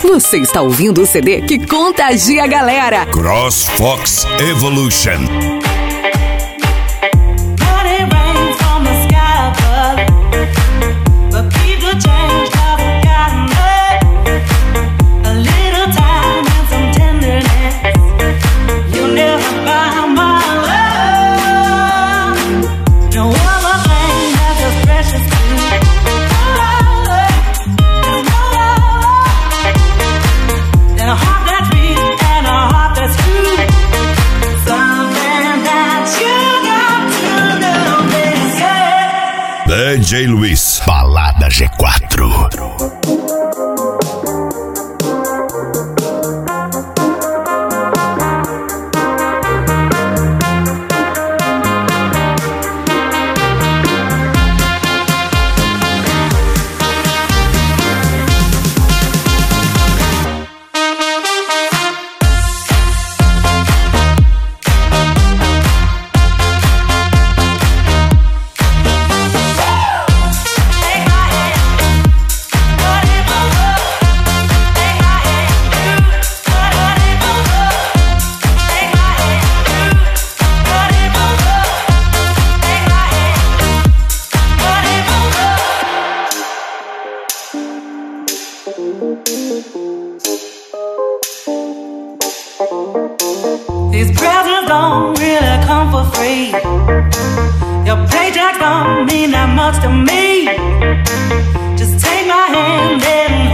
Você está ouvindo o CD que contagia a galera. CrossFox Evolution. DJ Luiz, Balada G4. These presents don't really come for free. Your paycheck don't mean that much to me. Just take my hand and